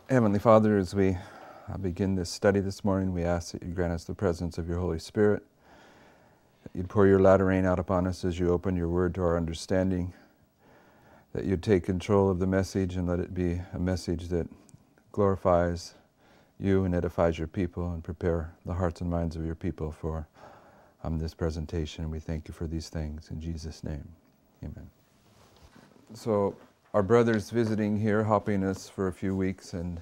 Heavenly Father, as we begin this study this morning, we ask that you grant us the presence of your Holy Spirit, that you'd pour your latter rain out upon us as you open your word to our understanding, that you'd take control of the message and let it be a message that glorifies you and edifies your people and prepare the hearts and minds of your people for this presentation. We thank you for these things in Jesus' name. Amen. So our brother's visiting here, helping us for a few weeks, and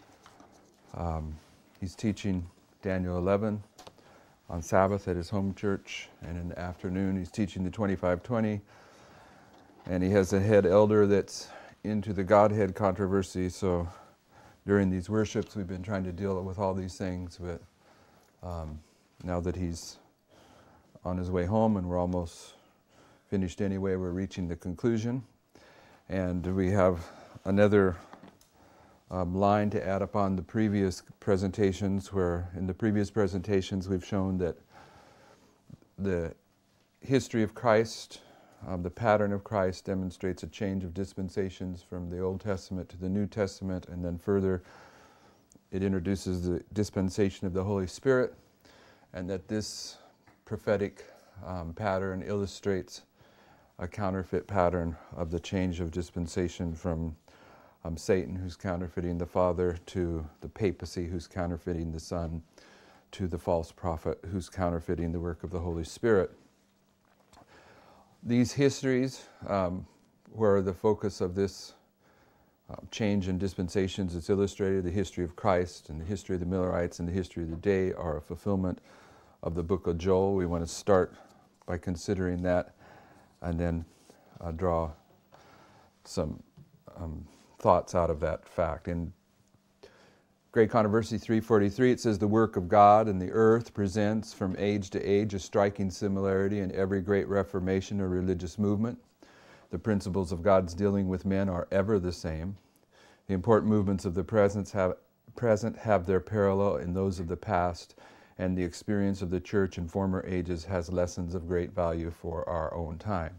he's teaching Daniel 11 on Sabbath at his home church, and in the afternoon he's teaching the 2520, and he has a head elder that's into the Godhead controversy. So during these worships we've been trying to deal with all these things, but now that he's on his way home and we're almost finished anyway, we're reaching the conclusion. And we have another line to add upon the previous presentations, where in the previous presentations we've shown that the history of Christ, the pattern of Christ, demonstrates a change of dispensations from the Old Testament to the New Testament, and then further it introduces the dispensation of the Holy Spirit, and that this prophetic pattern illustrates a counterfeit pattern of the change of dispensation from Satan, who's counterfeiting the Father, to the papacy, who's counterfeiting the Son, to the false prophet, who's counterfeiting the work of the Holy Spirit. These histories, where the focus of this change in dispensations is illustrated, the history of Christ and the history of the Millerites and the history of the day, are a fulfillment of the book of Joel. We want to start by considering that, and then draw some thoughts out of that fact. In Great Controversy 343, it says, "The work of God and the earth presents from age to age a striking similarity in every great reformation or religious movement. The principles of God's dealing with men are ever the same. The important movements of the present have their parallel in those of the past, and the experience of the church in former ages has lessons of great value for our own time."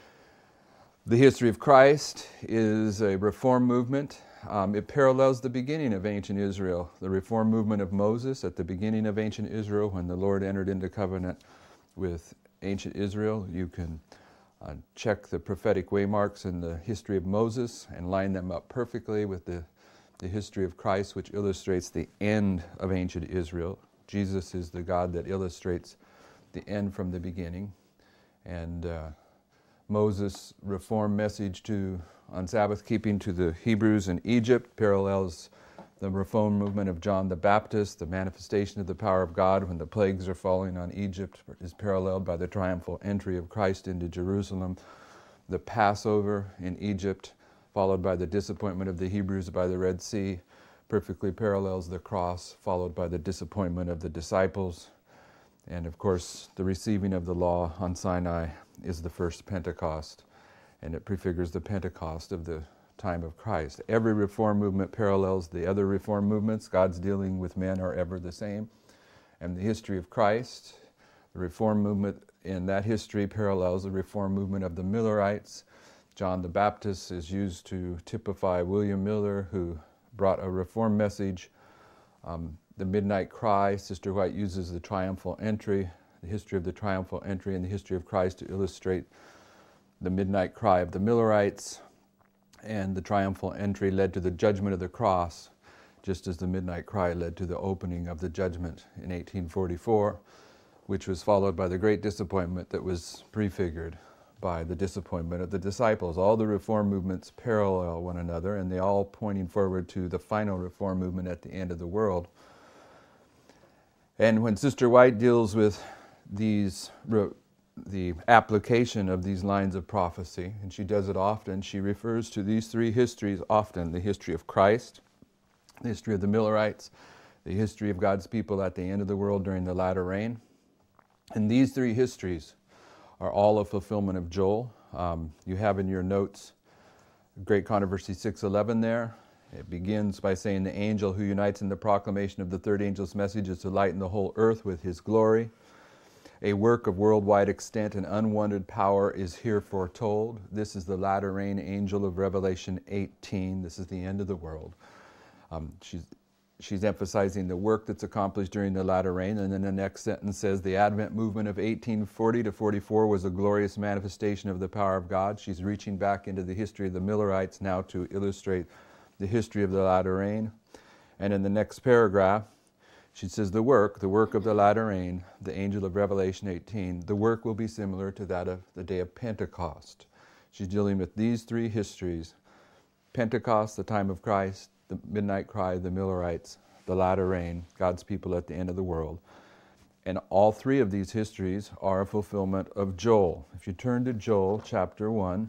The history of Christ is a reform movement. It parallels the beginning of ancient Israel, the reform movement of Moses at the beginning of ancient Israel, when the Lord entered into covenant with ancient Israel. You can check the prophetic waymarks in the history of Moses and line them up perfectly with the history of Christ, which illustrates the end of ancient Israel. Jesus is the God that illustrates the end from the beginning. And Moses' reform message on Sabbath keeping to the Hebrews in Egypt parallels the reform movement of John the Baptist. The manifestation of the power of God when the plagues are falling on Egypt is paralleled by the triumphal entry of Christ into Jerusalem. The Passover in Egypt, followed by the disappointment of the Hebrews by the Red Sea, perfectly parallels the cross, followed by the disappointment of the disciples. And of course, the receiving of the law on Sinai is the first Pentecost, and it prefigures the Pentecost of the time of Christ. Every reform movement parallels the other reform movements. God's dealing with men are ever the same. And the history of Christ, the reform movement in that history parallels the reform movement of the Millerites. John the Baptist is used to typify William Miller, who brought a reform message. The Midnight Cry, Sister White uses the triumphal entry, the history of the triumphal entry and the history of Christ to illustrate the Midnight Cry of the Millerites. And the triumphal entry led to the judgment of the cross, just as the Midnight Cry led to the opening of the judgment in 1844, which was followed by the great disappointment that was prefigured by the disappointment of the disciples. All the reform movements parallel one another, and they all pointing forward to the final reform movement at the end of the world. And when Sister White deals with the application of these lines of prophecy, and she does it often, she refers to these three histories often: the history of Christ, the history of the Millerites, the history of God's people at the end of the world during the latter rain. And these three histories are all a fulfillment of Joel. You have in your notes Great Controversy 6:11 there. It begins by saying, "The angel who unites in the proclamation of the third angel's message is to lighten the whole earth with his glory. A work of worldwide extent and unwonted power is here foretold. This is the latter rain angel of Revelation 18. This is the end of the world. She's emphasizing the work that's accomplished during the latter rain, and then the next sentence says the Advent movement of 1840 to 44 was a glorious manifestation of the power of God. She's reaching back into the history of the Millerites now to illustrate the history of the latter rain. And in the next paragraph, she says the work of the latter rain, the angel of Revelation 18, the work will be similar to that of the day of Pentecost. She's dealing with these three histories: Pentecost, the time of Christ; the midnight cry of the Millerites; the latter rain, God's people at the end of the world. And all three of these histories are a fulfillment of Joel. If you turn to Joel chapter 1,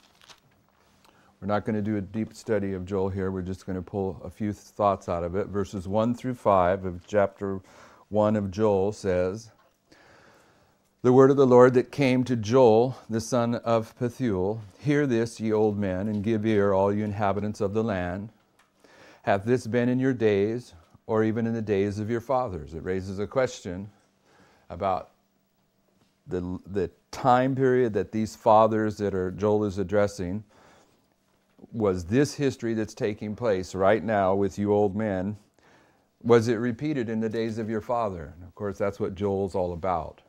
we're not going to do a deep study of Joel here. We're just going to pull a few thoughts out of it. Verses 1 through 5 of chapter 1 of Joel says, "The word of the Lord that came to Joel, the son of Pethuel, hear this, ye old men, and give ear, all you inhabitants of the land. Hath this been in your days, or even in the days of your fathers?" It raises a question about the time period that these fathers that Joel is addressing. Was this history that's taking place right now with you old men, was it repeated in the days of your father? And of course, that's what Joel's all about.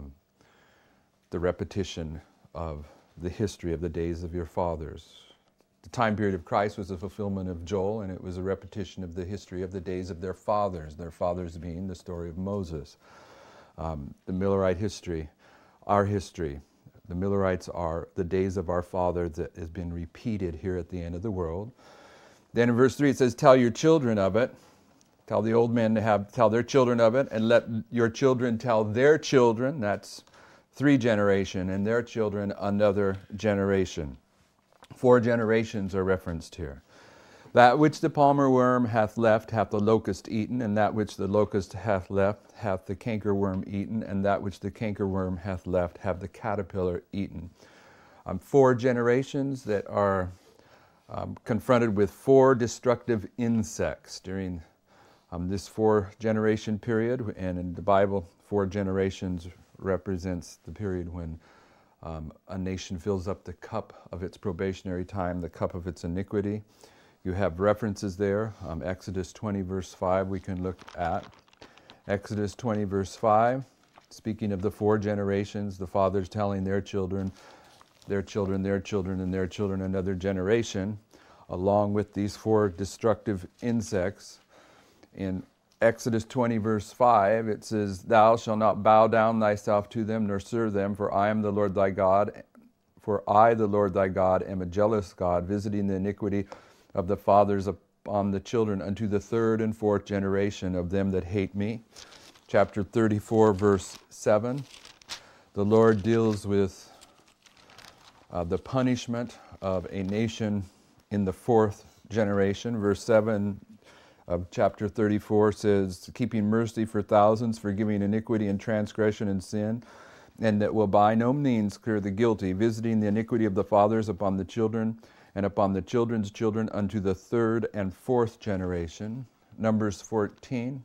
The repetition of the history of the days of your fathers. The time period of Christ was a fulfillment of Joel, and it was a repetition of the history of the days of their fathers being the story of Moses. The Millerite history, our history. The Millerites are the days of our father that has been repeated here at the end of the world. Then in verse 3 it says, "Tell your children of it." Tell the old men to tell their children of it, and let your children tell their children. That's 3 generations, and their children another generation. 4 generations are referenced here. "That which the palmer worm hath left hath the locust eaten, and that which the locust hath left hath the cankerworm eaten, and that which the cankerworm hath left hath the caterpillar eaten." 4 generations that are confronted with 4 destructive insects during this 4-generation period. And in the Bible, 4 generations represents the period when a nation fills up the cup of its probationary time, the cup of its iniquity. You have references there. Exodus 20 verse 5 we can look at. Exodus 20 verse 5, speaking of the 4 generations, the fathers telling their children, their children, their children, and their children another generation, along with these 4 destructive insects. In Exodus 20 verse 5, it says, "Thou shalt not bow down thyself to them, nor serve them, for I am the Lord thy God. For I, the Lord thy God, am a jealous God, visiting the iniquity of the fathers upon the children unto the 3rd and 4th generation of them that hate me." Chapter 34, verse 7. The Lord deals with the punishment of a nation in the 4th generation. Verse 7 of chapter 34 says, "Keeping mercy for thousands, forgiving iniquity and transgression and sin, and that will by no means clear the guilty, visiting the iniquity of the fathers upon the children, and upon the children's children unto the 3rd and 4th generation." Numbers 14,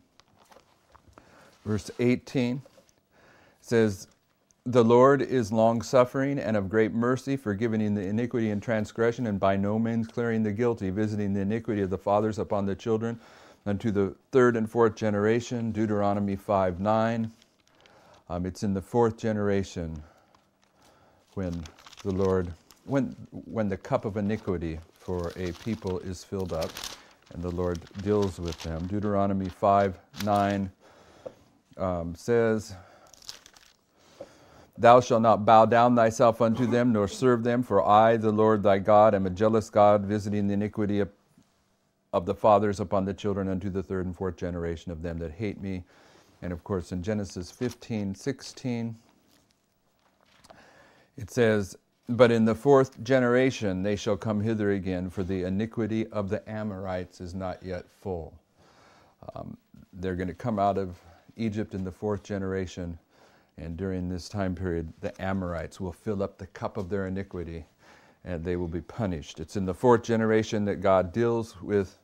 verse 18 says, "The Lord is long-suffering and of great mercy, forgiving the iniquity and transgression, and by no means clearing the guilty, visiting the iniquity of the fathers upon the children unto the 3rd and 4th generation." Deuteronomy 5:9. It's in the 4th generation when the Lord when the cup of iniquity for a people is filled up and the Lord deals with them. Deuteronomy 5:9 says, "Thou shalt not bow down thyself unto them, nor serve them, for I, the Lord thy God, am a jealous God, visiting the iniquity of the fathers upon the children unto the 3rd and 4th generation of them that hate me." And of course in Genesis 15:16 it says, "But in the 4th generation they shall come hither again, for the iniquity of the Amorites is not yet full." They're going to come out of Egypt in the 4th generation, and during this time period the Amorites will fill up the cup of their iniquity and they will be punished. It's in the 4th generation that God deals with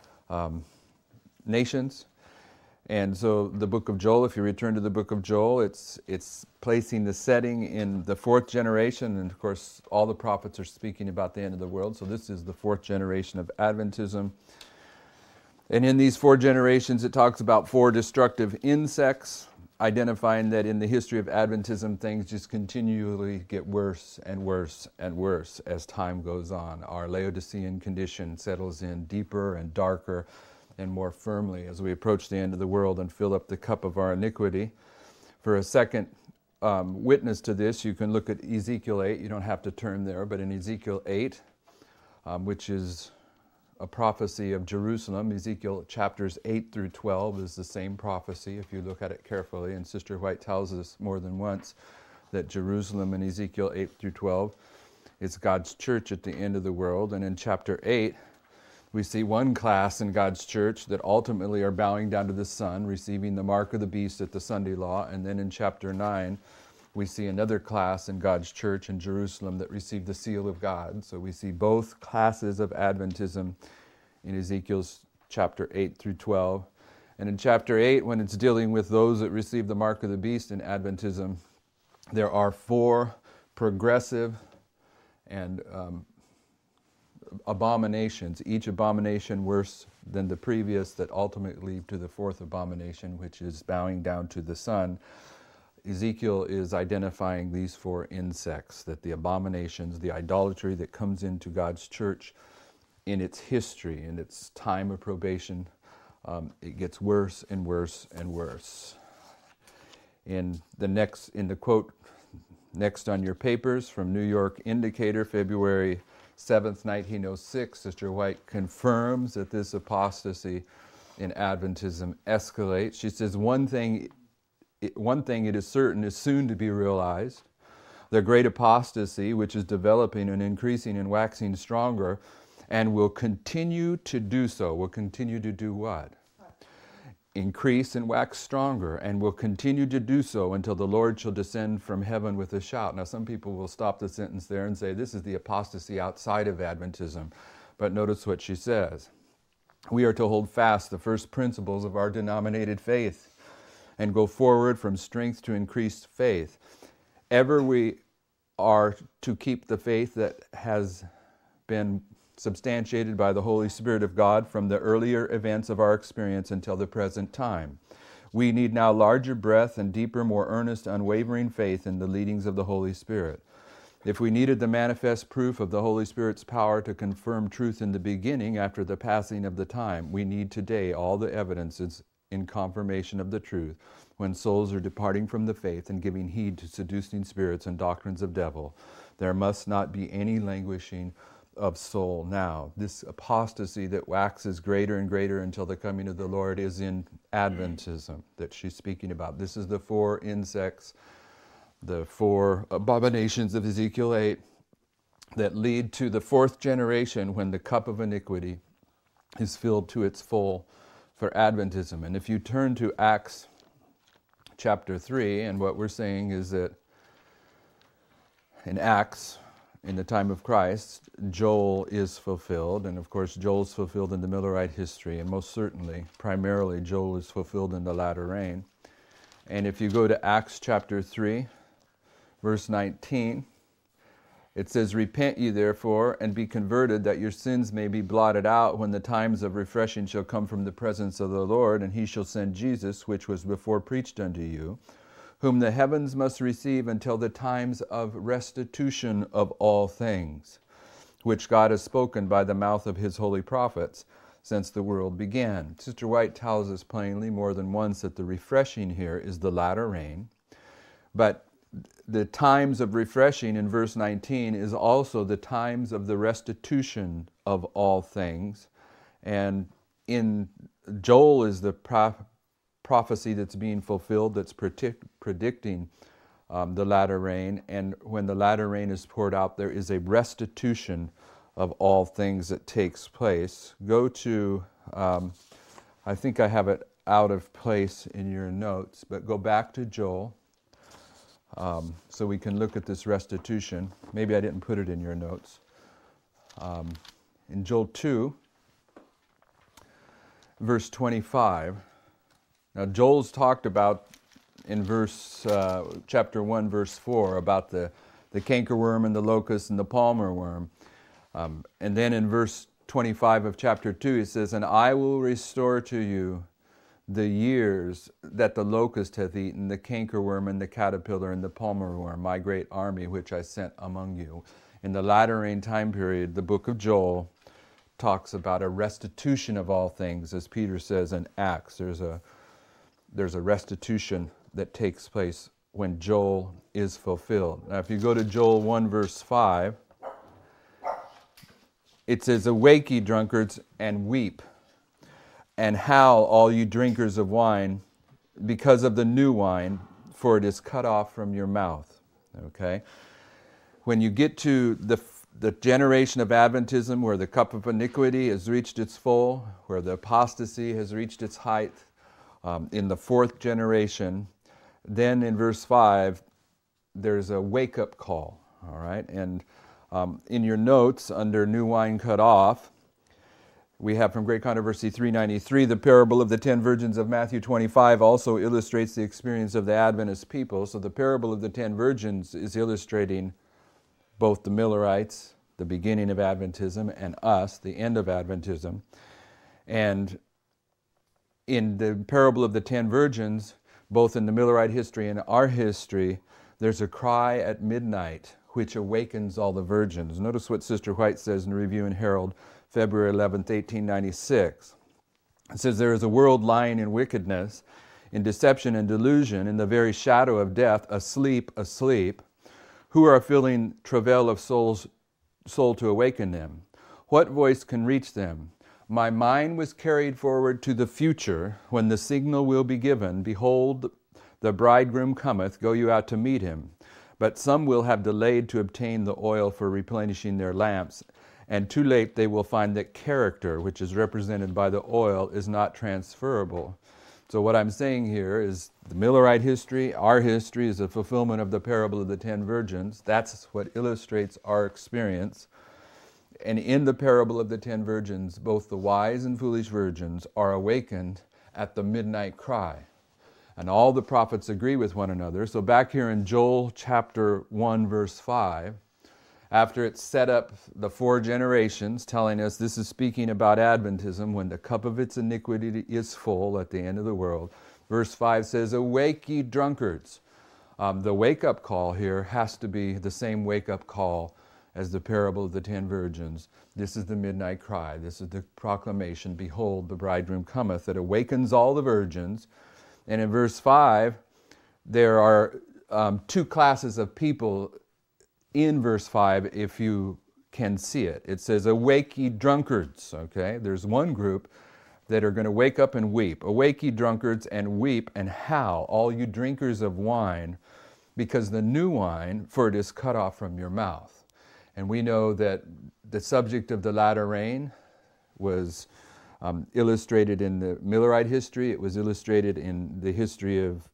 nations. And so the book of Joel, if you return to the book of Joel, it's placing the setting in the 4th generation. And of course, all the prophets are speaking about the end of the world. So this is the 4th generation of Adventism. And in these 4 generations, it talks about 4 destructive insects, identifying that in the history of Adventism, things just continually get worse and worse and worse as time goes on. Our Laodicean condition settles in deeper and darker and more firmly as we approach the end of the world and fill up the cup of our iniquity. For a second witness to this, you can look at Ezekiel 8. You don't have to turn there, but in Ezekiel 8, which is a prophecy of Jerusalem. Ezekiel chapters 8 through 12 is the same prophecy if you look at it carefully. And Sister White tells us more than once that Jerusalem in Ezekiel 8 through 12 is God's church at the end of the world. And in chapter 8, we see one class in God's church that ultimately are bowing down to the Son, receiving the mark of the beast at the Sunday law. And then in chapter 9, we see another class in God's church in Jerusalem that received the seal of God. So we see both classes of Adventism in Ezekiel's chapter 8 through 12. And in chapter 8, when it's dealing with those that receive the mark of the beast in Adventism, there are 4 progressive and abominations, each abomination worse than the previous, that ultimately lead to the 4th abomination, which is bowing down to the Son. Ezekiel is identifying these 4 insects, that the abominations, the idolatry that comes into God's church in its history, in its time of probation, it gets worse and worse and worse. In the quote next on your papers from New York Indicator, February 7th, 1906, Sister White confirms that this apostasy in Adventism escalates. She says, one thing it is certain is soon to be realized. The great apostasy, which is developing and increasing and waxing stronger, and will continue to do so. Will continue to do what? Increase and wax stronger, and will continue to do so until the Lord shall descend from heaven with a shout. Now, some people will stop the sentence there and say, this is the apostasy outside of Adventism. But notice what she says. We are to hold fast the first principles of our denominated faith and go forward from strength to increased faith. Ever we are to keep the faith that has been substantiated by the Holy Spirit of God from the earlier events of our experience until the present time. We need now larger breadth and deeper, more earnest, unwavering faith in the leadings of the Holy Spirit. If we needed the manifest proof of the Holy Spirit's power to confirm truth in the beginning after the passing of the time, we need today all the evidences in confirmation of the truth when souls are departing from the faith and giving heed to seducing spirits and doctrines of devil. There must not be any languishing of soul now. This apostasy that waxes greater and greater until the coming of the Lord is in Adventism that she's speaking about. This is the 4 insects, the 4 abominations of Ezekiel 8 that lead to the 4th generation when the cup of iniquity is filled to its full for Adventism. And if you turn to Acts chapter 3, and what we're saying is that in Acts, in the time of Christ, Joel is fulfilled, and of course Joel's fulfilled in the Millerite history, and most certainly, primarily, Joel is fulfilled in the latter rain. And if you go to Acts chapter 3, verse 19, it says, "Repent ye therefore, and be converted, that your sins may be blotted out, when the times of refreshing shall come from the presence of the Lord, and he shall send Jesus, which was before preached unto you, whom the heavens must receive until the times of restitution of all things, which God has spoken by the mouth of his holy prophets since the world began." Sister White tells us plainly more than once that the refreshing here is the latter rain, but the times of refreshing in verse 19 is also the times of the restitution of all things. And in Joel is the prophecy that's being fulfilled, that's predicting the latter rain. And when the latter rain is poured out, there is a restitution of all things that takes place. Go to, I think I have it out of place in your notes, but go back to Joel so we can look at this restitution. Maybe I didn't put it in your notes. In Joel 2, verse 25, now Joel's talked about in chapter 1, verse 4, about the cankerworm and the locust and the palmer worm. And then in verse 25 of chapter 2, he says, "And I will restore to you the years that the locust hath eaten, the cankerworm and the caterpillar and the palmer worm, my great army which I sent among you." In the latter rain time period, the book of Joel talks about a restitution of all things, as Peter says in Acts. There's a restitution that takes place when Joel is fulfilled. Now, if you go to Joel 1, verse 5, it says, "Awake, ye drunkards, and weep, and howl, all you drinkers of wine, because of the new wine, for it is cut off from your mouth." Okay? When you get to the generation of Adventism, where the cup of iniquity has reached its full, where the apostasy has reached its height, in the fourth generation, then in verse 5, there's a wake-up call, all right? And in your notes, under New Wine Cut Off, we have from Great Controversy 393, the parable of the 10 virgins of Matthew 25 also illustrates the experience of the Adventist people. So the parable of the 10 virgins is illustrating both the Millerites, the beginning of Adventism, and us, the end of Adventism. And in the parable of the 10 virgins, both in the Millerite history and our history, there's a cry at midnight which awakens all the virgins. Notice what Sister White says in Review and Herald, February 11th, 1896. It says, "There is a world lying in wickedness, in deception and delusion, in the very shadow of death, asleep, who are feeling travail of soul to awaken them. What voice can reach them? My mind was carried forward to the future, when the signal will be given, behold, the bridegroom cometh, go you out to meet him. But some will have delayed to obtain the oil for replenishing their lamps, and too late they will find that character, which is represented by the oil, is not transferable." So what I'm saying here is the Millerite history, our history, is a fulfillment of the parable of the 10 virgins. That's what illustrates our experience. And in the parable of the 10 virgins, both the wise and foolish virgins are awakened at the midnight cry. And all the prophets agree with one another. So back here in Joel chapter 1, verse 5, after it's set up the 4 generations, telling us this is speaking about Adventism, when the cup of its iniquity is full at the end of the world. Verse 5 says, "Awake, ye drunkards." The wake-up call here has to be the same wake-up call as the parable of the 10 virgins. This is the midnight cry. This is the proclamation, "Behold, the bridegroom cometh," that awakens all the virgins. And in verse 5, there are 2 classes of people in verse 5, if you can see it. It says, "Awake, ye drunkards." Okay, there's one group that are going to wake up and weep. "Awake, ye drunkards, and weep and howl, all you drinkers of wine, because the new wine, for it is cut off from your mouth." And we know that the subject of the latter rain was illustrated in the Millerite history. It was illustrated in the history of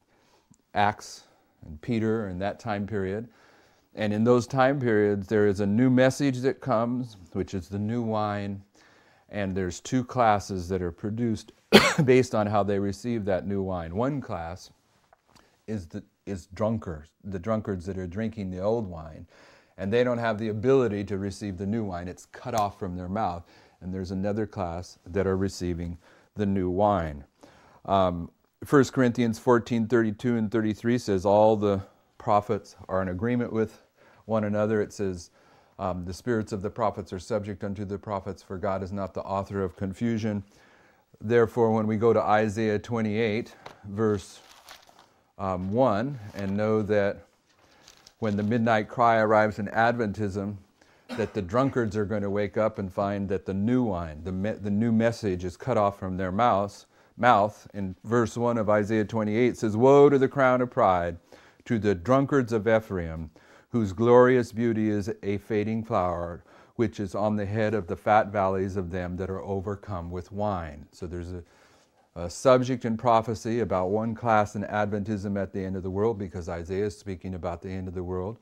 Acts and Peter and that time period. And in those time periods, there is a new message that comes, which is the new wine. And there's 2 classes that are produced based on how they receive that new wine. One class is drunkards, the drunkards that are drinking the old wine. And they don't have the ability to receive the new wine. It's cut off from their mouth. And there's another class that are receiving the new wine. 1 Corinthians 14:32 and 33 says all the prophets are in agreement with one another. It says, the spirits of the prophets are subject unto the prophets, for God is not the author of confusion. Therefore, when we go to Isaiah 28, verse 1, and know that when the midnight cry arrives in Adventism, that the drunkards are going to wake up and find that the new wine, the new message is cut off from their mouth. In verse 1 of Isaiah 28 says, "Woe to the crown of pride, to the drunkards of Ephraim, whose glorious beauty is a fading flower, which is on the head of the fat valleys of them that are overcome with wine." So there's a subject in prophecy about one class in Adventism at the end of the world, because Isaiah is speaking about the end of the world.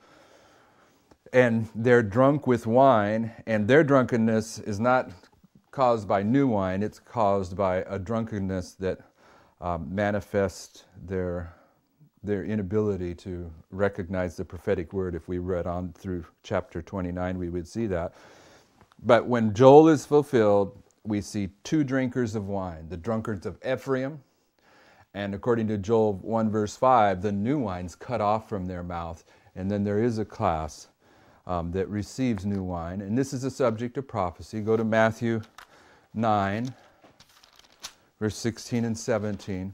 And they're drunk with wine, and their drunkenness is not caused by new wine, it's caused by a drunkenness that manifests their inability to recognize the prophetic word. If we read on through chapter 29, we would see that. But when Joel is fulfilled, we see two drinkers of wine, the drunkards of Ephraim, and according to Joel 1 verse 5, the new wine's cut off from their mouth, and then there is a class that receives new wine. And this is a subject of prophecy. Go to Matthew 9, verse 16 and 17.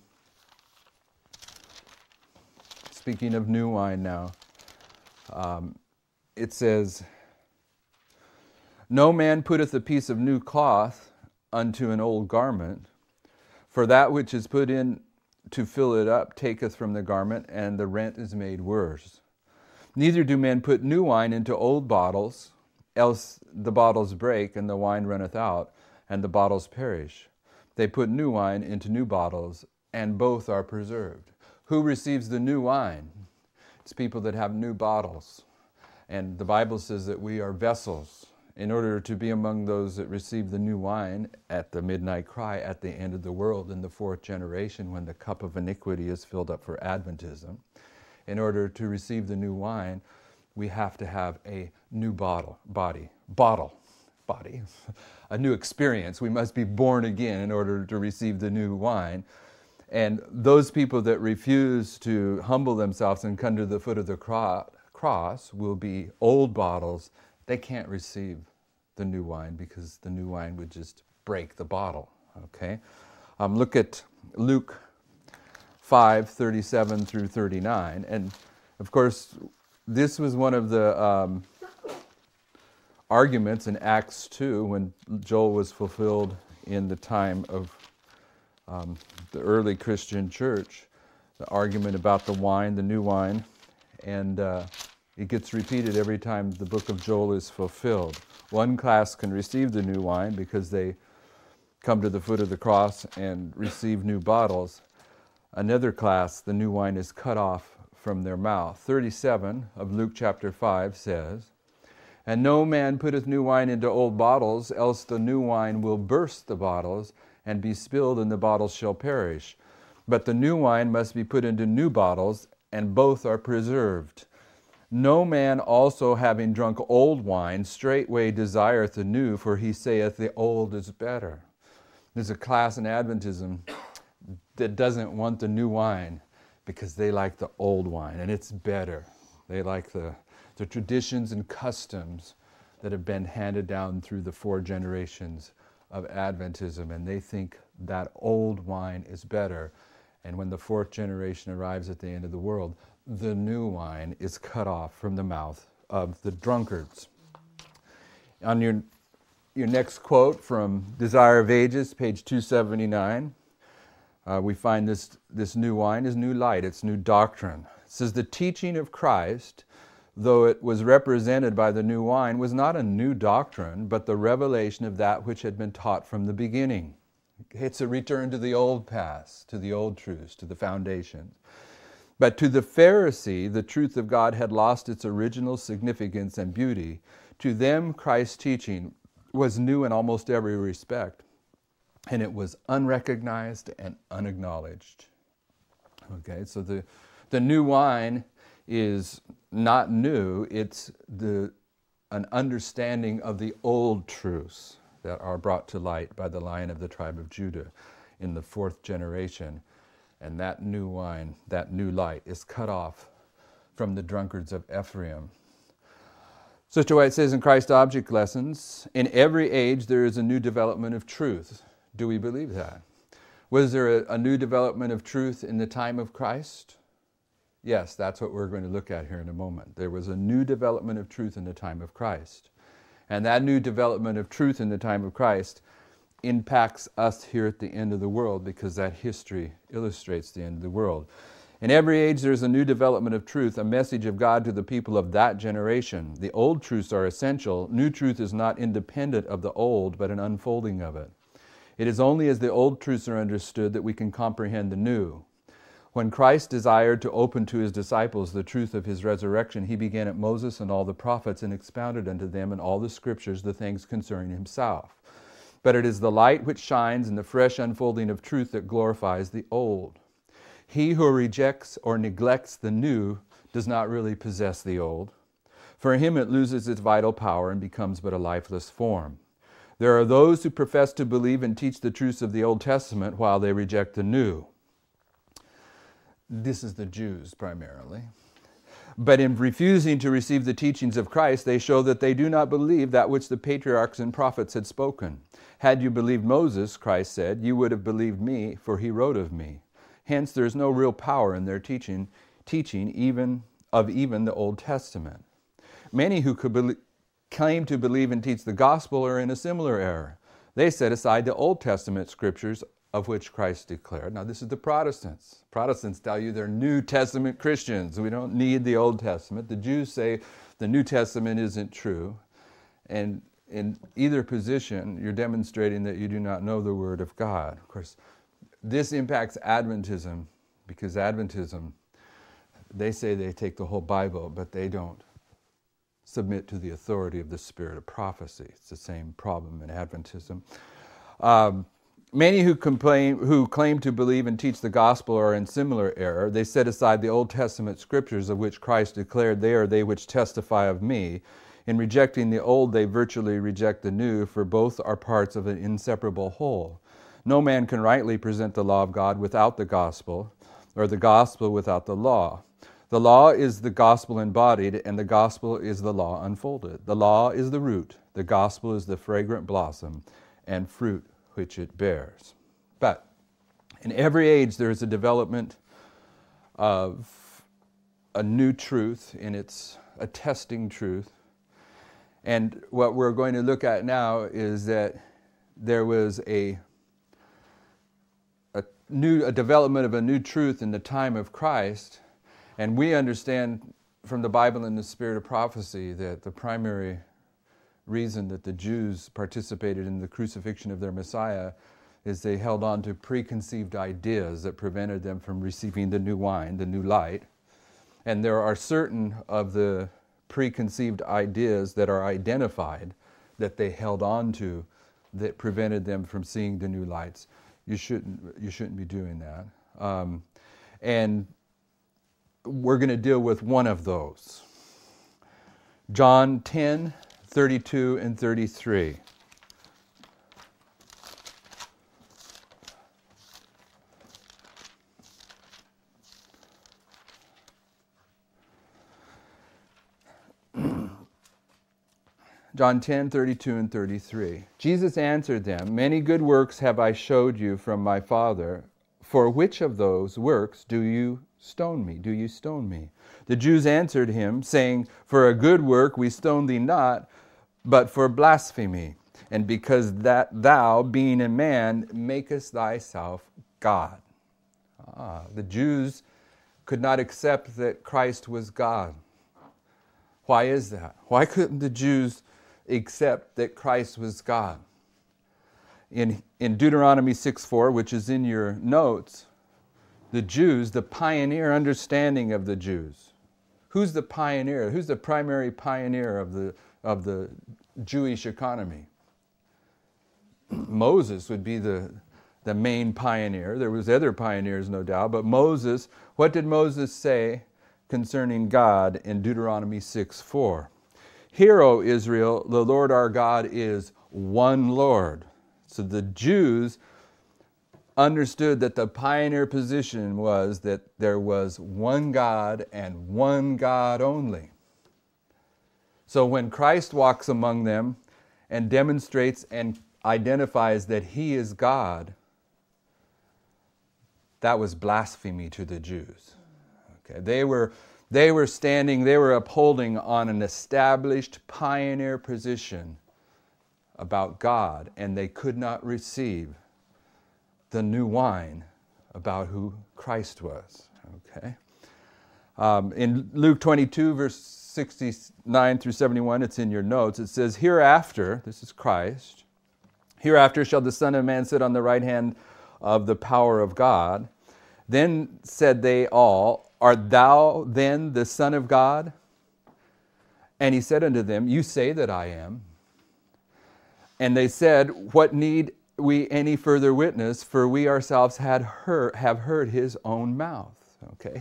Speaking of new wine now, it says, "No man putteth a piece of new cloth unto an old garment, for that which is put in to fill it up taketh from the garment, and the rent is made worse. Neither do men put new wine into old bottles, else the bottles break, and the wine runneth out, and the bottles perish. They put new wine into new bottles, and both are preserved." Who receives the new wine? It's people that have new bottles. And the Bible says that we are vessels in order to be among those that receive the new wine at the midnight cry at the end of the world in the fourth generation when the cup of iniquity is filled up for Adventism. In order to receive the new wine, we have to have a new body, a new experience. We must be born again in order to receive the new wine. And those people that refuse to humble themselves and come to the foot of the cross will be old bottles. They can't receive the new wine because the new wine would just break the bottle. Okay, look at Luke 5:37 through 39, and of course, this was one of the arguments in Acts 2 when Joel was fulfilled in the time of the early Christian church. The argument about the wine, the new wine, and it gets repeated every time the book of Joel is fulfilled. One class can receive the new wine because they come to the foot of the cross and receive new bottles. Another class, the new wine is cut off from their mouth. 37 of Luke chapter 5 says, "And no man putteth new wine into old bottles, else the new wine will burst the bottles, and be spilled, and the bottles shall perish. But the new wine must be put into new bottles, and both are preserved. No man also having drunk old wine straightway desireth the new, for he saith the old is better." There's a class in Adventism that doesn't want the new wine because they like the old wine, and it's better. They like the traditions and customs that have been handed down through the 4 generations of Adventism, and they think that old wine is better. And when the 4th generation arrives at the end of the world, the new wine is cut off from the mouth of the drunkards. On your next quote from Desire of Ages, page 279, we find this new wine is new light, it's new doctrine. It says, "The teaching of Christ, though it was represented by the new wine, was not a new doctrine, but the revelation of that which had been taught from the beginning." It's a return to the old past, to the old truths, to the foundations. "But to the Pharisee, the truth of God had lost its original significance and beauty. To them, Christ's teaching was new in almost every respect, and it was unrecognized and unacknowledged." Okay, so the new wine is not new, it's an understanding of the old truths that are brought to light by the Lion of the tribe of Judah in the 4th generation. And that new wine, that new light, is cut off from the drunkards of Ephraim. Sister White says in Christ Object Lessons, "In every age there is a new development of truth." Do we believe that? Was there a new development of truth in the time of Christ? Yes, that's what we're going to look at here in a moment. There was a new development of truth in the time of Christ. And that new development of truth in the time of Christ impacts us here at the end of the world because that history illustrates the end of the world. In every age there is a new development of truth, a message of God to the people of that generation. The old truths are essential. New truth is not independent of the old, but an unfolding of it. It is only as the old truths are understood that we can comprehend the new. When Christ desired to open to his disciples the truth of his resurrection, he began at Moses and all the prophets and expounded unto them in all the scriptures the things concerning himself. But it is the light which shines in the fresh unfolding of truth that glorifies the old. He who rejects or neglects the new does not really possess the old. For him it loses its vital power and becomes but a lifeless form. There are those who profess to believe and teach the truths of the Old Testament while they reject the New. This is the Jews primarily. But in refusing to receive the teachings of Christ, they show that they do not believe that which the patriarchs and prophets had spoken. Had you believed Moses, Christ said, you would have believed me, for he wrote of me. Hence, there is no real power in their teaching even the Old Testament. Many who claim to believe and teach the gospel are in a similar error. They set aside the Old Testament scriptures of which Christ declared. Now, this is the Protestants. Protestants tell you they're New Testament Christians. We don't need the Old Testament. The Jews say the New Testament isn't true. And in either position, you're demonstrating that you do not know the Word of God. Of course, this impacts Adventism, because Adventism, they say they take the whole Bible, but they don't submit to the authority of the spirit of prophecy. It's the same problem in Adventism. Many who claim to believe and teach the gospel are in similar error. They set aside the Old Testament scriptures of which Christ declared, "They are they which testify of me." In rejecting the old, they virtually reject the new, for both are parts of an inseparable whole. No man can rightly present the law of God without the gospel, or the gospel without the law. The law is the gospel embodied, and the gospel is the law unfolded. The law is the root, the gospel is the fragrant blossom and fruit which it bears. But in every age there is a development of a new truth, and it's a testing truth. And what we're going to look at now is that there was a development of a new truth in the time of Christ. And we understand from the Bible and the spirit of prophecy that the primary reason that the Jews participated in the crucifixion of their Messiah is they held on to preconceived ideas that prevented them from receiving the new wine, the new light. And there are certain of the preconceived ideas that are identified that they held on to that prevented them from seeing the new lights. You shouldn't be doing that. And we're going to deal with one of those. John 10, 32 and 33. John 10, 32 and 33. Jesus answered them, "Many good works have I showed you from my Father. For which of those works do you stone me? The Jews answered him, saying, For a good work we stone thee not, but for blasphemy, and because that thou, being a man, makest thyself God." The Jews could not accept that Christ was God. Why is that? Why couldn't the Jews accept that Christ was God? In Deuteronomy 6:4, which is in your notes, the Jews, the pioneer understanding of the Jews. Who's the pioneer? Who's the primary pioneer of the Jewish economy? Moses would be the main pioneer. There was other pioneers, no doubt, but Moses, what did Moses say concerning God in Deuteronomy 6:4? "Hear, O Israel, the Lord our God is one Lord." So the Jews understood that the pioneer position was that there was one God and one God only. So when Christ walks among them and demonstrates and identifies that he is God, that was blasphemy to the Jews. Okay, they were upholding on an established pioneer position about God, and they could not receive the new wine about who Christ was. Okay. In Luke 22, verse 69 through 71, it's in your notes, it says, "Hereafter," this is Christ, "hereafter shall the Son of Man sit on the right hand of the power of God. Then said they all, Art thou then the Son of God? And he said unto them, You say that I am. And they said, What need we any further witness? For we ourselves have heard his own mouth." Okay,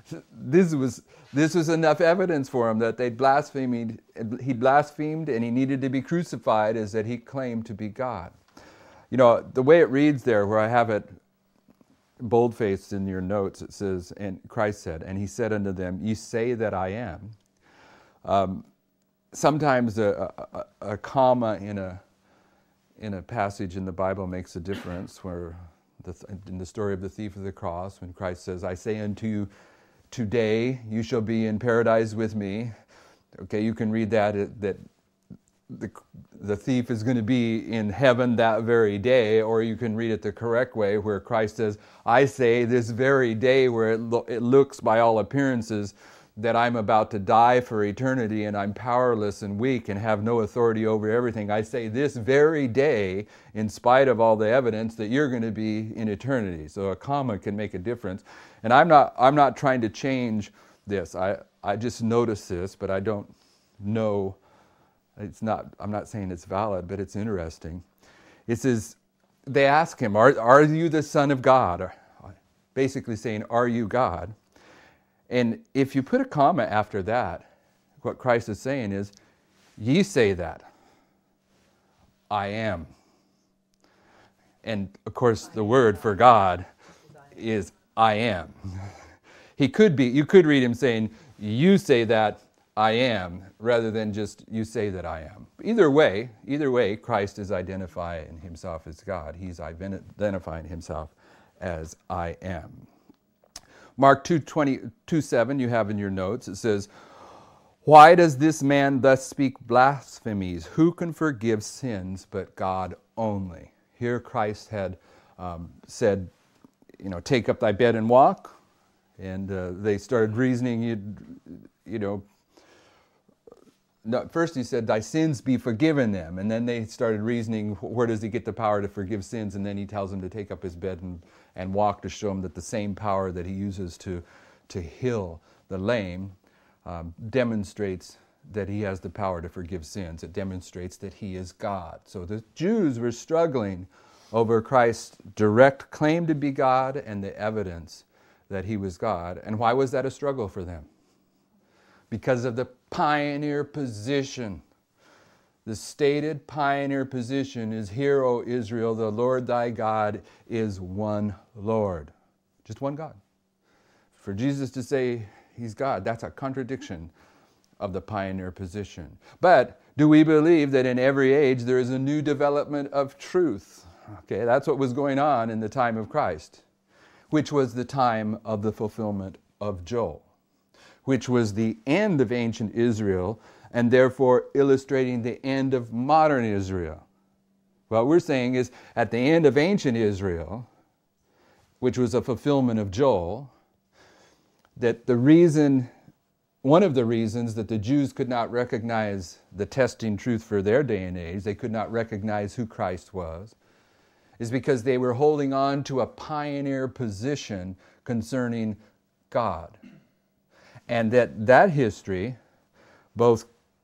this was enough evidence for him that he blasphemed and he needed to be crucified, is that he claimed to be God. You know, the way it reads there, where I have it bold-faced in your notes, it says, and Christ said, and he said unto them, ye say that I am. Sometimes a comma in a passage in the Bible makes a difference, where in the story of the thief of the cross, when Christ says, I say unto you, today you shall be in paradise with me. Okay, you can read that the thief is going to be in heaven that very day, or you can read it the correct way, where Christ says, I say this very day, where it looks by all appearances that I'm about to die for eternity and I'm powerless and weak and have no authority over everything. I say this very day, in spite of all the evidence, that you're going to be in eternity. So a comma can make a difference. And I'm not trying to change this. I just notice this, but I don't know. I'm not saying it's valid, but it's interesting. It says, they ask him, are you the Son of God? Or basically saying, are you God? And if you put a comma after that, what Christ is saying is, ye say that. I am. And of course, the word for God is I am. You could read him saying, you say that I am, rather than just you say that I am. Either way, Christ is identifying himself as God. He's identifying himself as I am. Mark 2:7 you have in your notes. It says, why does this man thus speak blasphemies? Who can forgive sins but God only? Here Christ had said, take up thy bed and walk. And they started reasoning, first he said, thy sins be forgiven them. And then they started reasoning, where does he get the power to forgive sins? And then he tells them to take up his bed and walk, to show him that the same power that he uses to heal the lame demonstrates that he has the power to forgive sins. It demonstrates that he is God. So the Jews were struggling over Christ's direct claim to be God and the evidence that he was God. And why was that a struggle for them? Because of the pioneer position. The stated pioneer position is, hear, O Israel, the Lord thy God is one Lord. Just one God. For Jesus to say he's God, that's a contradiction of the pioneer position. But do we believe that in every age there is a new development of truth? Okay, that's what was going on in the time of Christ, which was the time of the fulfillment of Joel, which was the end of ancient Israel, and therefore illustrating the end of modern Israel. What we're saying is, at the end of ancient Israel, which was a fulfillment of Joel, that one of the reasons that the Jews could not recognize the testing truth for their day and age, they could not recognize who Christ was, is because they were holding on to a pioneer position concerning God. And that history, both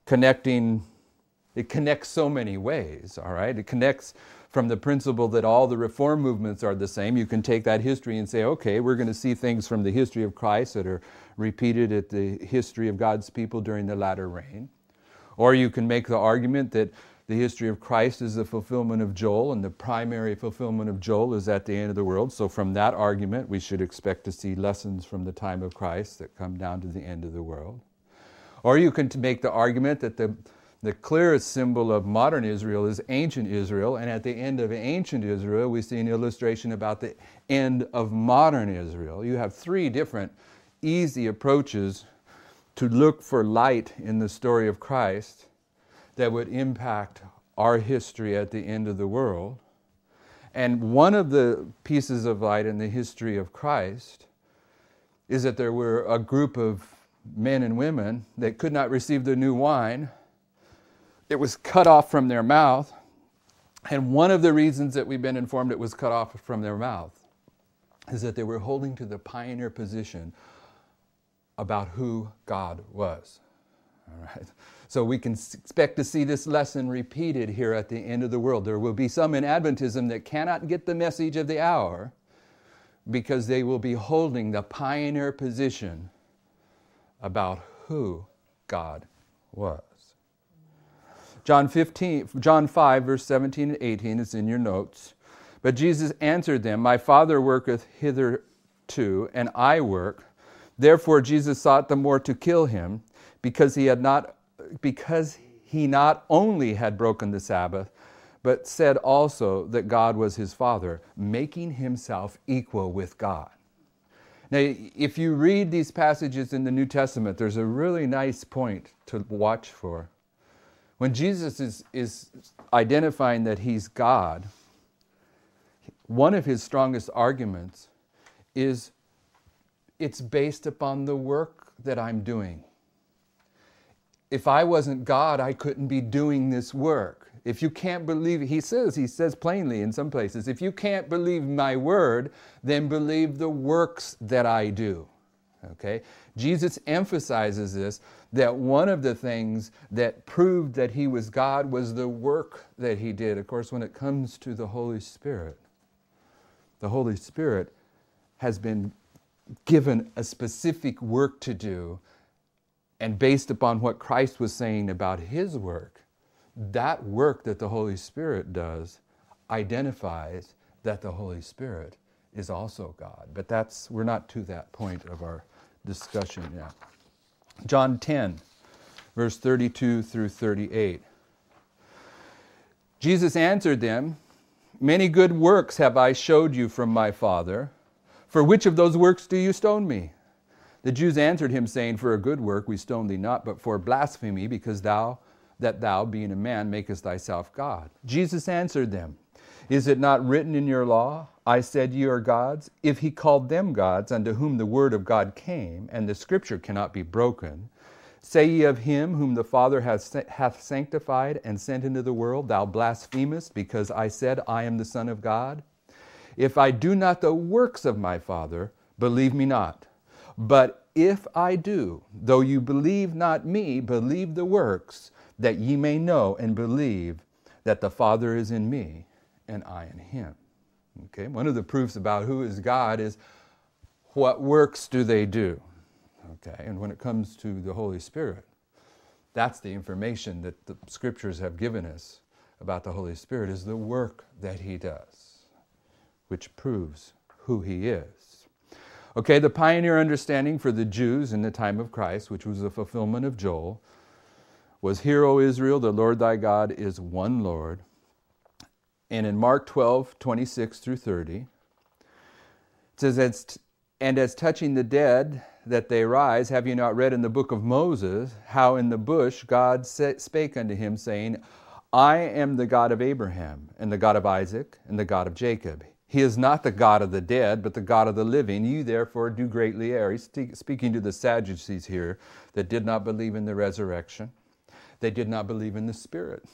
it connects so many ways, all right? It connects from the principle that all the reform movements are the same. You can take that history and say, okay, we're going to see things from the history of Christ that are repeated at the history of God's people during the latter reign. Or you can make the argument that the history of Christ is the fulfillment of Joel, and the primary fulfillment of Joel is at the end of the world. So from that argument, we should expect to see lessons from the time of Christ that come down to the end of the world. Or you can make the argument that the clearest symbol of modern Israel is ancient Israel, and at the end of ancient Israel, we see an illustration about the end of modern Israel. You have three different easy approaches to look for light in the story of Christ that would impact our history at the end of the world. And one of the pieces of light in the history of Christ is that there were a group of men and women that could not receive the new wine. It was cut off from their mouth. And one of the reasons that we've been informed it was cut off from their mouth is that they were holding to the pioneer position about who God was. All right. So we can expect to see this lesson repeated here at the end of the world. There will be some in Adventism that cannot get the message of the hour because they will be holding the pioneer position about who God was. John 5, verse 17 and 18 is in your notes. But Jesus answered them, my Father worketh hitherto, and I work. Therefore Jesus sought the more to kill him, because he not only had broken the Sabbath, but said also that God was his Father, making himself equal with God. Now, if you read these passages in the New Testament, there's a really nice point to watch for. When Jesus is identifying that he's God, one of his strongest arguments is it's based upon the work that I'm doing. If I wasn't God, I couldn't be doing this work. If you can't believe, he says plainly in some places, if you can't believe my word, then believe the works that I do. Okay? Jesus emphasizes this, that one of the things that proved that he was God was the work that he did. Of course, when it comes to the Holy Spirit, the Holy Spirit has been given a specific work to do, and based upon what Christ was saying about his work, that work that the Holy Spirit does identifies that the Holy Spirit is also God. But we're not to that point of our discussion yet. John 10, verse 32 through 38. Jesus answered them, many good works have I showed you from my Father. For which of those works do you stone me? The Jews answered him, saying, for a good work we stone thee not, but for blasphemy, because thou, being a man, makest thyself God. Jesus answered them, is it not written in your law, I said ye are gods? If he called them gods, unto whom the word of God came, and the scripture cannot be broken, say ye of him whom the Father hath sanctified and sent into the world, thou blasphemest, because I said, I am the Son of God? If I do not the works of my Father, believe me not. But if I do, though you believe not me, believe the works, that ye may know and believe that the Father is in me and I in him. Okay, one of the proofs about who is God is what works do they do? Okay, and when it comes to the Holy Spirit, that's the information that the Scriptures have given us about the Holy Spirit, is the work that he does, which proves who he is. Okay, the pioneer understanding for the Jews in the time of Christ, which was the fulfillment of Joel, was, hear, O Israel, the Lord thy God is one Lord. And in Mark 12, 26 through 30, it says, and as touching the dead that they rise, have you not read in the book of Moses, how in the bush God spake unto him, saying, I am the God of Abraham, and the God of Isaac, and the God of Jacob. He is not the God of the dead, but the God of the living. You therefore do greatly err. He's speaking to the Sadducees here that did not believe in the resurrection. They did not believe in the Spirit.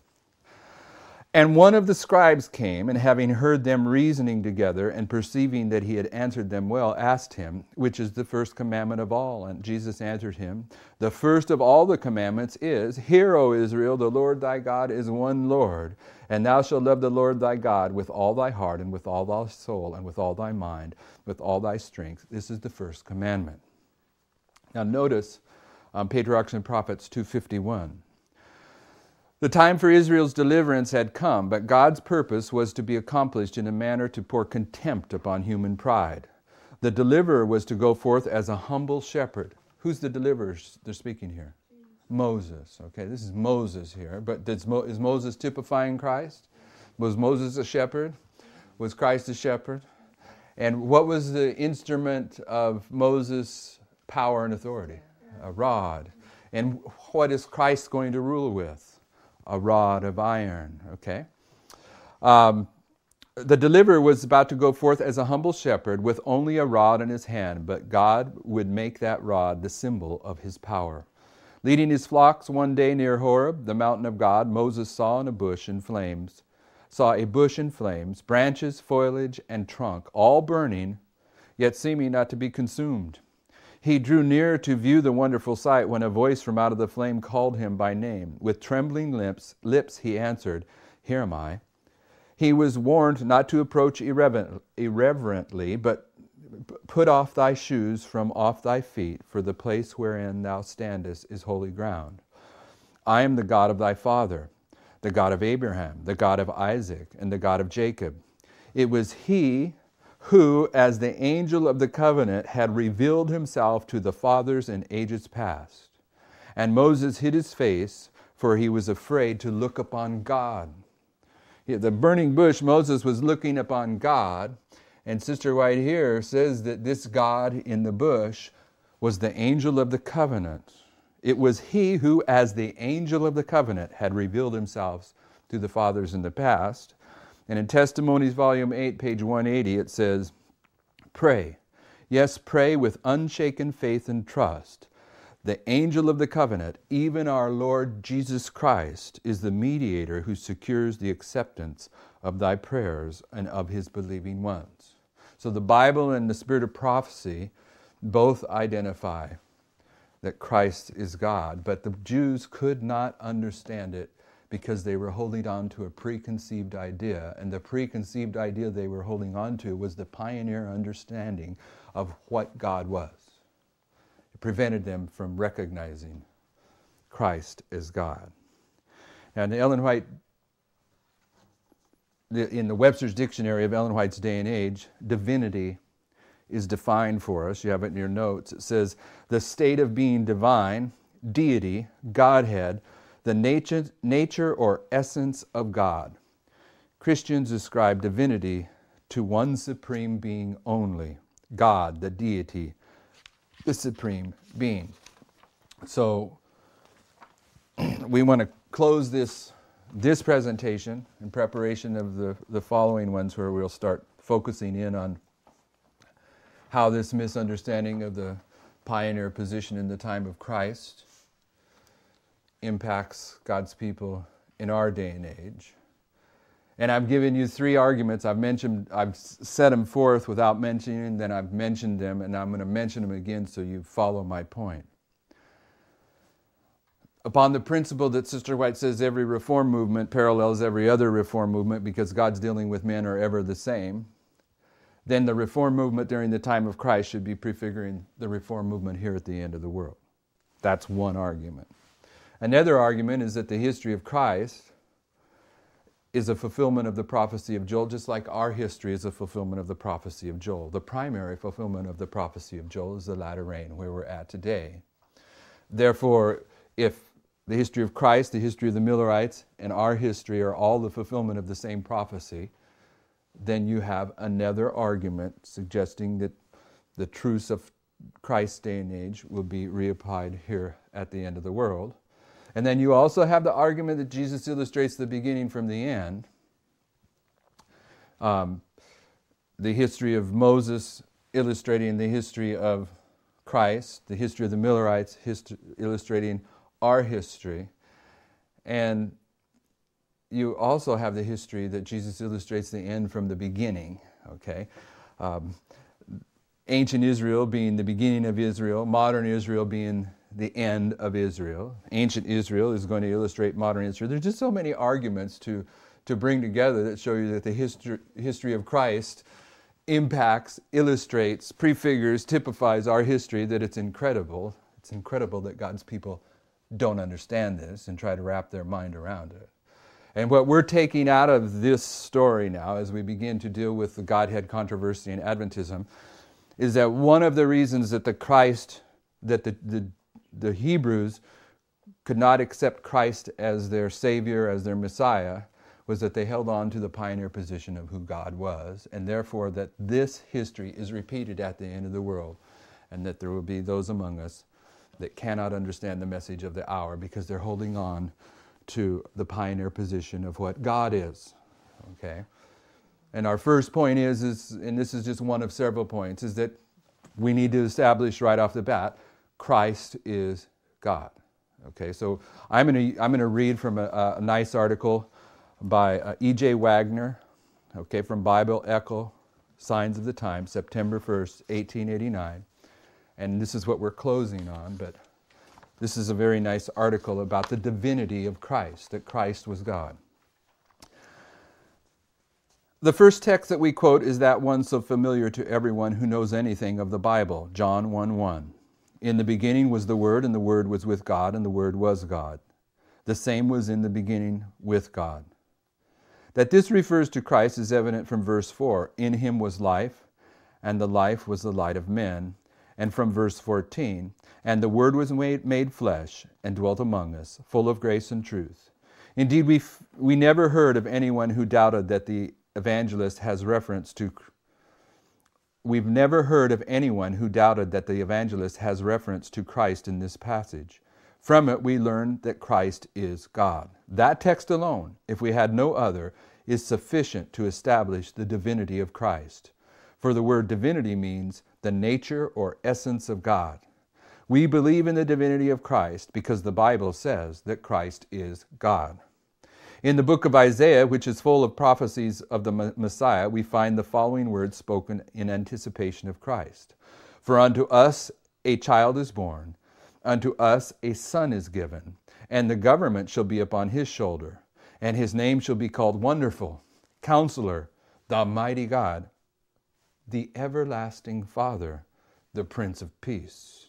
And one of the scribes came, and having heard them reasoning together, and perceiving that he had answered them well, asked him, which is the first commandment of all? And Jesus answered him, the first of all the commandments is, hear, O Israel, the Lord thy God is one Lord, and thou shalt love the Lord thy God with all thy heart, and with all thy soul, and with all thy mind, with all thy strength. This is the first commandment. Now notice Patriarchs and Prophets 2:51. The time for Israel's deliverance had come, but God's purpose was to be accomplished in a manner to pour contempt upon human pride. The deliverer was to go forth as a humble shepherd. Who's the deliverer they're speaking here? Moses. Okay, this is Moses here. But is Moses typifying Christ? Was Moses a shepherd? Was Christ a shepherd? And what was the instrument of Moses' power and authority? A rod. And what is Christ going to rule with? A rod of iron, okay? The deliverer was about to go forth as a humble shepherd with only a rod in his hand, but God would make that rod the symbol of his power. Leading his flocks one day near Horeb, the mountain of God, Moses saw a bush in flames, branches, foliage, and trunk, all burning, yet seeming not to be consumed. He drew near to view the wonderful sight when a voice from out of the flame called him by name. With trembling lips he answered, Here am I. He was warned not to approach irreverently, but Put off thy shoes from off thy feet, for the place wherein thou standest is holy ground. I am the God of thy father, the God of Abraham, the God of Isaac, and the God of Jacob. It was he who, as the angel of the covenant, had revealed himself to the fathers in ages past. And Moses hid his face, for he was afraid to look upon God. The burning bush, Moses was looking upon God, and Sister White here says that this God in the bush was the angel of the covenant. It was he who, as the angel of the covenant, had revealed himself to the fathers in the past. And in Testimonies, Volume 8, page 180, it says, pray, yes, pray with unshaken faith and trust. The angel of the covenant, even our Lord Jesus Christ, is the mediator who secures the acceptance of thy prayers and of his believing ones. So the Bible and the Spirit of prophecy both identify that Christ is God, but the Jews could not understand it because they were holding on to a preconceived idea, and the preconceived idea they were holding on to was the pioneer understanding of what God was. It prevented them from recognizing Christ as God. Now, in Ellen White, in the Webster's Dictionary of Ellen White's day and age, divinity is defined for us. You have it in your notes. It says, the state of being divine, deity, Godhead, the nature or essence of God. Christians ascribe divinity to one supreme being only, God, the deity, the supreme being. So we want to close this presentation in preparation of the following ones, where we'll start focusing in on how this misunderstanding of the pioneer position in the time of Christ impacts God's people in our day and age. And I've given you three arguments. I've set them forth without mentioning, then I've mentioned them, and I'm going to mention them again so you follow my point. Upon the principle that Sister White says every reform movement parallels every other reform movement because God's dealing with men are ever the same, then the reform movement during the time of Christ should be prefiguring the reform movement here at the end of the world. That's one argument. Another argument is that the history of Christ is a fulfillment of the prophecy of Joel, just like our history is a fulfillment of the prophecy of Joel. The primary fulfillment of the prophecy of Joel is the latter rain, where we're at today. Therefore, if the history of Christ, the history of the Millerites, and our history are all the fulfillment of the same prophecy, then you have another argument suggesting that the truths of Christ's day and age will be reapplied here at the end of the world. And then you also have the argument that Jesus illustrates the beginning from the end. The history of Moses illustrating the history of Christ, the history of the Millerites illustrating our history. And you also have the history that Jesus illustrates the end from the beginning. Okay, ancient Israel being the beginning of Israel, modern Israel being the end of Israel. Ancient Israel is going to illustrate modern Israel. There's just so many arguments to bring together that show you that the history of Christ impacts, illustrates, prefigures, typifies our history, that it's incredible. It's incredible that God's people don't understand this and try to wrap their mind around it. And what we're taking out of this story now, as we begin to deal with the Godhead controversy and Adventism, is that one of the reasons that the Hebrews could not accept Christ as their Savior, as their Messiah, was that they held on to the pioneer position of who God was, and therefore that this history is repeated at the end of the world, and that there will be those among us that cannot understand the message of the hour because they're holding on to the pioneer position of what God is. Okay? And our first point is, and this is just one of several points, is that we need to establish right off the bat, Christ is God. Okay, so I'm going to read from a nice article by E.J. Wagner, okay, from Bible Echo, Signs of the Times, September 1st, 1889. And this is what we're closing on, but this is a very nice article about the divinity of Christ, that Christ was God. The first text that we quote is that one so familiar to everyone who knows anything of the Bible, John 1:1. In the beginning was the Word, and the Word was with God, and the Word was God. The same was in the beginning with God. That this refers to Christ is evident from verse 4. In him was life, and the life was the light of men. And from verse 14, and the Word was made flesh and dwelt among us, full of grace and truth. Indeed, we never heard of anyone who doubted that the evangelist has reference to We've never heard of anyone who doubted that the evangelist has reference to Christ in this passage. From it, we learn that Christ is God. That text alone, if we had no other, is sufficient to establish the divinity of Christ. For the word divinity means the nature or essence of God. We believe in the divinity of Christ because the Bible says that Christ is God. In the book of Isaiah, which is full of prophecies of the Messiah, we find the following words spoken in anticipation of Christ. For unto us a child is born, unto us a son is given, and the government shall be upon his shoulder, and his name shall be called Wonderful, Counselor, the Mighty God, the Everlasting Father, the Prince of Peace.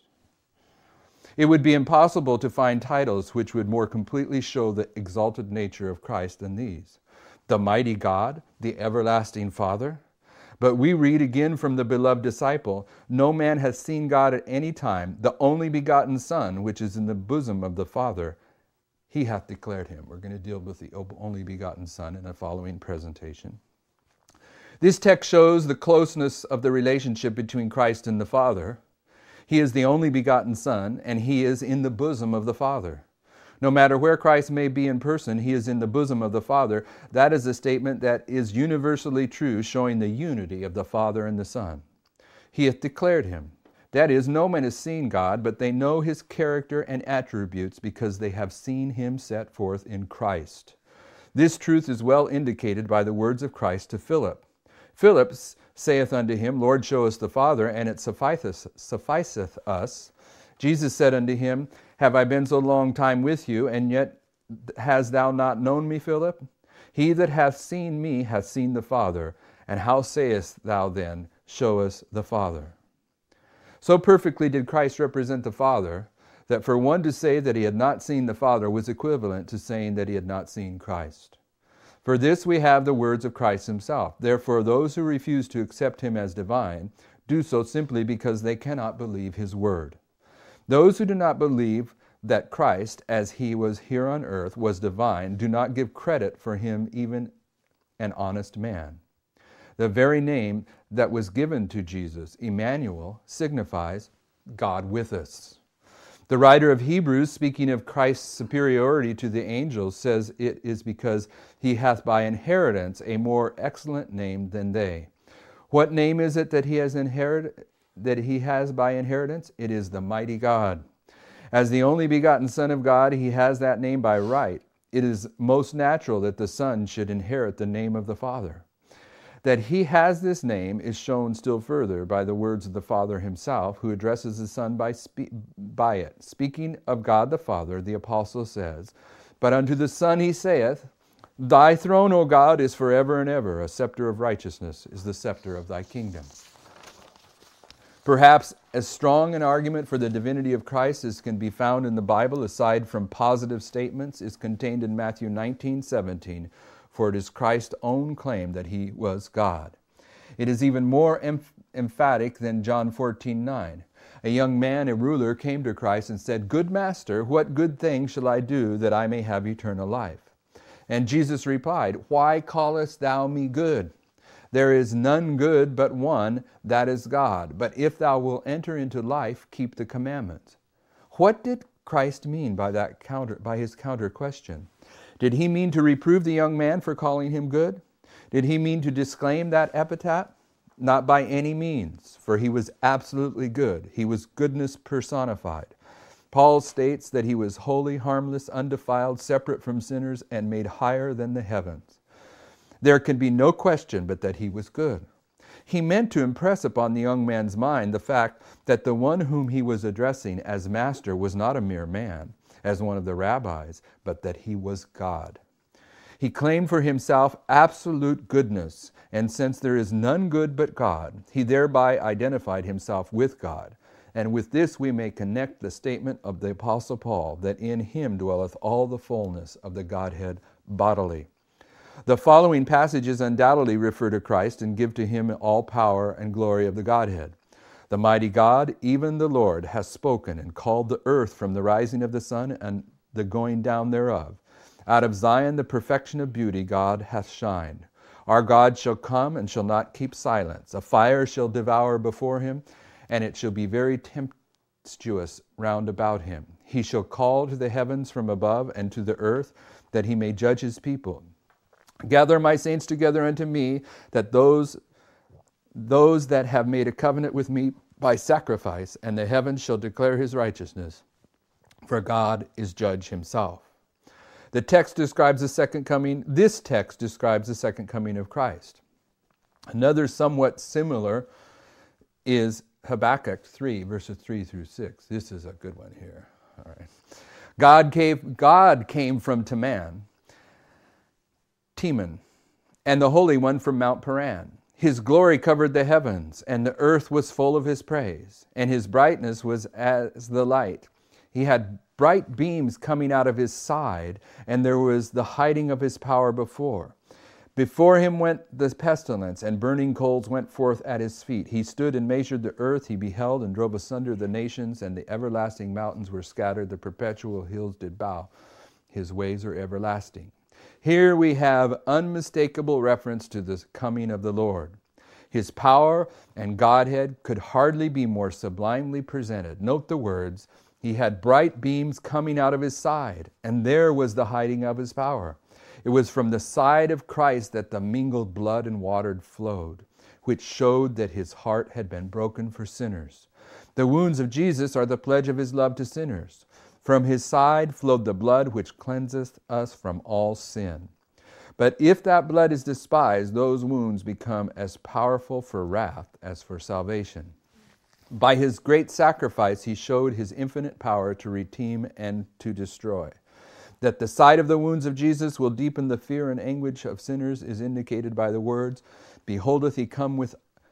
It would be impossible to find titles which would more completely show the exalted nature of Christ than these. The Mighty God, the Everlasting Father. But we read again from the beloved disciple, no man has seen God at any time, the only begotten Son, which is in the bosom of the Father, he hath declared him. We're going to deal with the only begotten Son in the following presentation. This text shows the closeness of the relationship between Christ and the Father. He is the only begotten Son, and he is in the bosom of the Father. No matter where Christ may be in person, he is in the bosom of the Father. That is a statement that is universally true, showing the unity of the Father and the Son. He hath declared him. That is, no man has seen God, but they know his character and attributes because they have seen him set forth in Christ. This truth is well indicated by the words of Christ to Philip. Philip saith unto him, Lord, show us the Father, and it sufficeth us. Jesus said unto him, Have I been so long time with you, and yet hast thou not known me, Philip? He that hath seen me hath seen the Father. And how sayest thou then, Show us the Father? So perfectly did Christ represent the Father, that for one to say that he had not seen the Father was equivalent to saying that he had not seen Christ. For this we have the words of Christ himself. Therefore those who refuse to accept him as divine do so simply because they cannot believe his word. Those who do not believe that Christ, as he was here on earth, was divine, do not give credit for him even an honest man. The very name that was given to Jesus, Emmanuel, signifies God with us. The writer of Hebrews, speaking of Christ's superiority to the angels, says it is because he hath by inheritance a more excellent name than they. What name is it that he has by inheritance? It is the Mighty God. As the only begotten Son of God, he has that name by right. It is most natural that the Son should inherit the name of the Father. That he has this name is shown still further by the words of the Father himself, who addresses the Son by it. Speaking of God the Father, the apostle says, But unto the Son he saith, Thy throne, O God, is forever and ever. A scepter of righteousness is the scepter of thy kingdom. Perhaps as strong an argument for the divinity of Christ as can be found in the Bible, aside from positive statements, is contained in Matthew 19:17. For it is Christ's own claim that he was God. It is even more emphatic than John 14:9. A young man, a ruler, came to Christ and said, Good Master, what good thing shall I do that I may have eternal life? And Jesus replied, Why callest thou me good? There is none good but one, that is God. But if thou wilt enter into life, keep the commandments. What did Christ mean by his counter question? Did he mean to reprove the young man for calling him good? Did he mean to disclaim that epithet? Not by any means, for he was absolutely good. He was goodness personified. Paul states that he was holy, harmless, undefiled, separate from sinners, and made higher than the heavens. There can be no question but that he was good. He meant to impress upon the young man's mind the fact that the one whom he was addressing as master was not a mere man, as one of the rabbis, but that he was God. He claimed for himself absolute goodness, and since there is none good but God, he thereby identified himself with God. And with this we may connect the statement of the Apostle Paul, that in him dwelleth all the fullness of the Godhead bodily. The following passages undoubtedly refer to Christ and give to him all power and glory of the Godhead. The mighty God, even the Lord, has spoken and called the earth from the rising of the sun and the going down thereof. Out of Zion the perfection of beauty God hath shined. Our God shall come and shall not keep silence. A fire shall devour before him, and it shall be very tempestuous round about him. He shall call to the heavens from above and to the earth, that he may judge his people. Gather my saints together unto me, that those that have made a covenant with me by sacrifice, and the heavens shall declare his righteousness. For God is judge himself. This text describes the second coming of Christ. Another somewhat similar is Habakkuk 3, verses 3 through 6. This is a good one here. All right. God came from Teman, and the Holy One from Mount Paran. His glory covered the heavens, and the earth was full of his praise, and his brightness was as the light. He had bright beams coming out of his side, and there was the hiding of his power before. Before him went the pestilence, and burning coals went forth at his feet. He stood and measured the earth. He beheld and drove asunder the nations, and the everlasting mountains were scattered. The perpetual hills did bow. His ways are everlasting. Here we have unmistakable reference to the coming of the Lord. His power and Godhead could hardly be more sublimely presented. Note the words, he had bright beams coming out of his side, and there was the hiding of his power. It was from the side of Christ that the mingled blood and water flowed, which showed that his heart had been broken for sinners. The wounds of Jesus are the pledge of his love to sinners. From his side flowed the blood which cleanseth us from all sin. But if that blood is despised, those wounds become as powerful for wrath as for salvation. By his great sacrifice, he showed his infinite power to redeem and to destroy. That the sight of the wounds of Jesus will deepen the fear and anguish of sinners is indicated by the words, Beholdeth he come with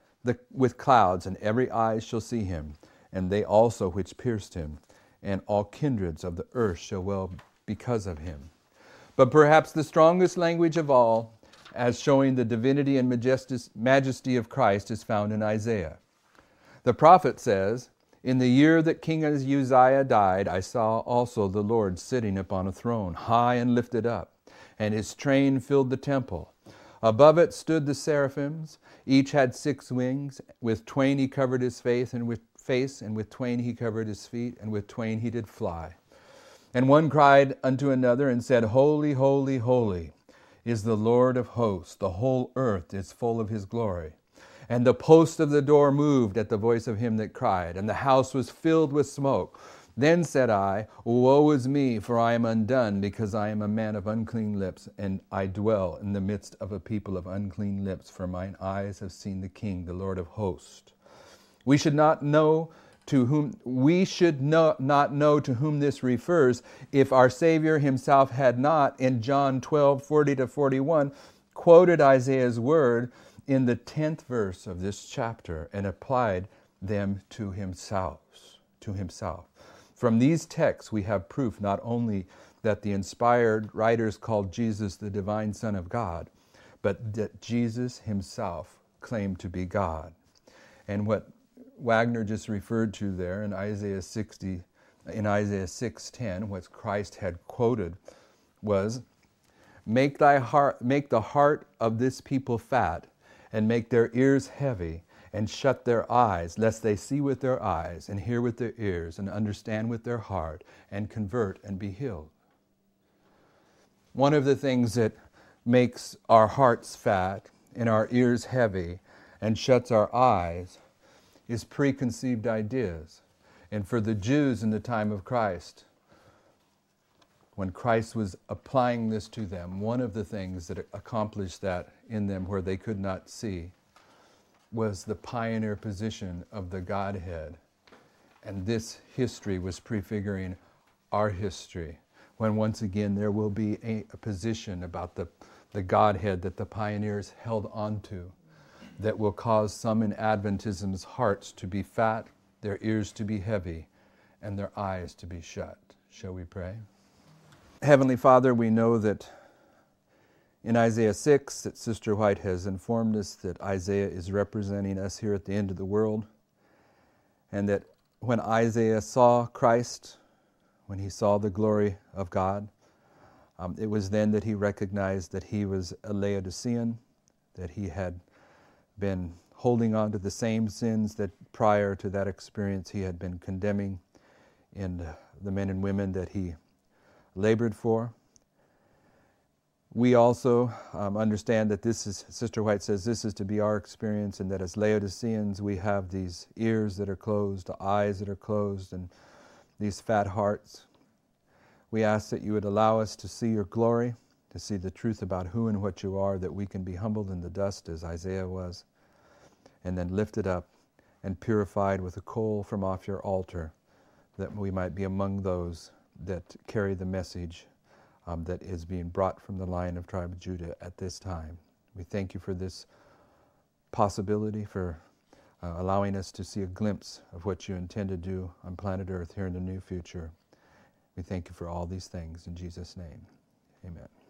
clouds, and every eye shall see him, and they also which pierced him, and all kindreds of the earth shall wail because of him. But perhaps the strongest language of all, as showing the divinity and majesty of Christ, is found in Isaiah. The prophet says, In the year that King Uzziah died, I saw also the Lord sitting upon a throne, high and lifted up, and his train filled the temple. Above it stood the seraphims. Each had 6 wings. With twain he covered his face, and with twain he covered his feet, and with twain he did fly. And one cried unto another and said, Holy, holy, holy is the Lord of hosts. The whole earth is full of his glory. And the post of the door moved at the voice of him that cried, and the house was filled with smoke. Then said I, Woe is me, for I am undone, because I am a man of unclean lips, and I dwell in the midst of a people of unclean lips, for mine eyes have seen the King, the Lord of hosts. We should not know to whom this refers if our Savior himself had not, in John 12:40-41, quoted Isaiah's word in the 10th verse of this chapter and applied them to himself. From these texts we have proof not only that the inspired writers called Jesus the divine Son of God, but that Jesus himself claimed to be God. And what Wagner just referred to there in Isaiah 6:10, what Christ had quoted was, Make the heart of this people fat, and make their ears heavy, and shut their eyes, lest they see with their eyes, and hear with their ears, and understand with their heart, and convert and be healed. One of the things that makes our hearts fat and our ears heavy and shuts our eyes is preconceived ideas. And for the Jews in the time of Christ, when Christ was applying this to them, one of the things that accomplished that in them where they could not see was the pioneer position of the Godhead. And this history was prefiguring our history, when once again there will be a position about the Godhead that the pioneers held onto that will cause some in Adventism's hearts to be fat, their ears to be heavy, and their eyes to be shut. Shall we pray? Heavenly Father, we know that in Isaiah 6 that Sister White has informed us that Isaiah is representing us here at the end of the world, and that when Isaiah saw Christ, when he saw the glory of God, it was then that he recognized that he was a Laodicean, that he had been holding on to the same sins that prior to that experience he had been condemning in the men and women that he labored for. We also understand that this is, Sister White says, this is to be our experience, and that as Laodiceans we have these ears that are closed, eyes that are closed, and these fat hearts. We ask that you would allow us to see your glory, to see the truth about who and what you are, that we can be humbled in the dust as Isaiah was, and then lifted up and purified with a coal from off your altar, that we might be among those that carry the message that is being brought from the Lion of tribe of Judah at this time. We thank you for this possibility, for allowing us to see a glimpse of what you intend to do on planet Earth here in the near future. We thank you for all these things in Jesus' name. Amen.